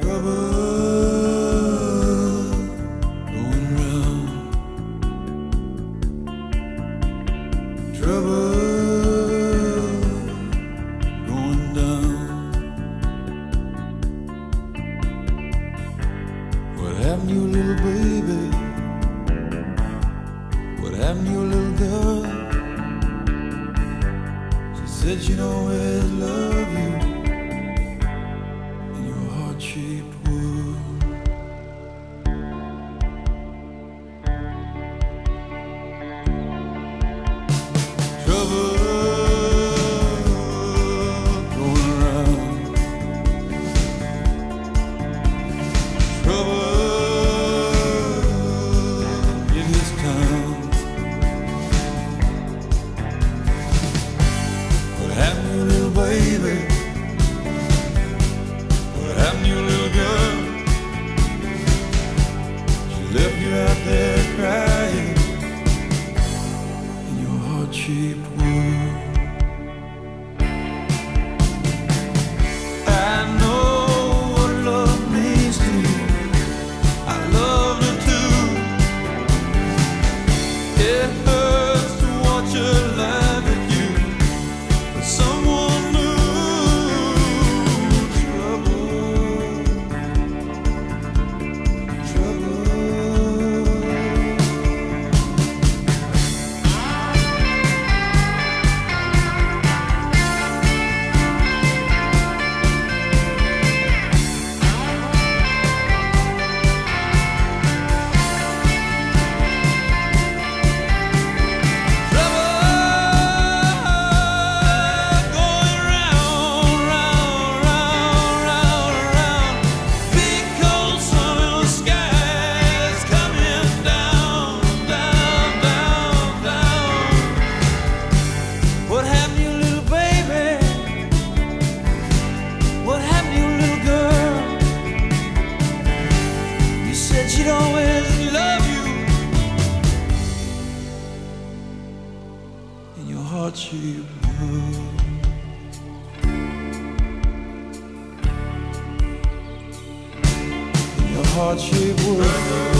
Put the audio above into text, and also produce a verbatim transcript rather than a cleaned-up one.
happened to you, little baby? What happened to your little girl? She said she'd always love you in your heart-shaped world. Trouble going around. Trouble baby, what happened to your little girl? She left you out there crying in your heart-shaped world. I know what love means to you. I loved her too. It hurts to watch her laugh at you, but someone she'd always love you in your heart-shaped world. In your heart-shaped world.